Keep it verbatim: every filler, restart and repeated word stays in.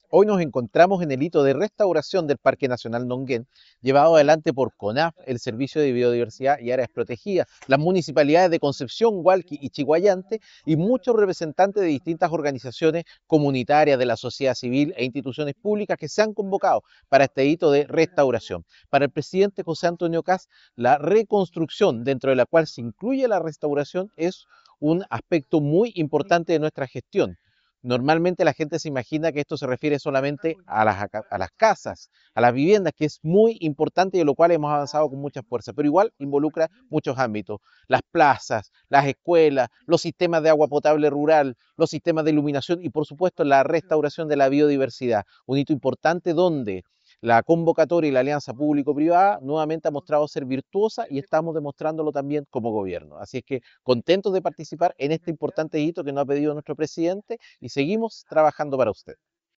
Hoy nos encontramos en el hito de restauración del Parque Nacional Nonguén, llevado adelante por CONAF, el Servicio de Biodiversidad y Áreas Protegidas, las municipalidades de Concepción, Hualqui y Chiguayante y muchos representantes de distintas organizaciones comunitarias de la sociedad civil e instituciones públicas que se han convocado para este hito de restauración. Para el presidente José Antonio Kast, la reconstrucción, dentro de la cual se incluye la restauración, es un aspecto muy importante de nuestra gestión. Normalmente la gente se imagina que esto se refiere solamente a las, a las casas, a las viviendas, que es muy importante y de lo cual hemos avanzado con mucha fuerza, pero igual involucra muchos ámbitos, las plazas, las escuelas, los sistemas de agua potable rural, los sistemas de iluminación y por supuesto la restauración de la biodiversidad, un hito importante donde la convocatoria y la alianza público-privada nuevamente ha mostrado ser virtuosa y estamos demostrándolo también como gobierno. Así es que contentos de participar en este importante hito que nos ha pedido nuestro presidente y seguimos trabajando para usted.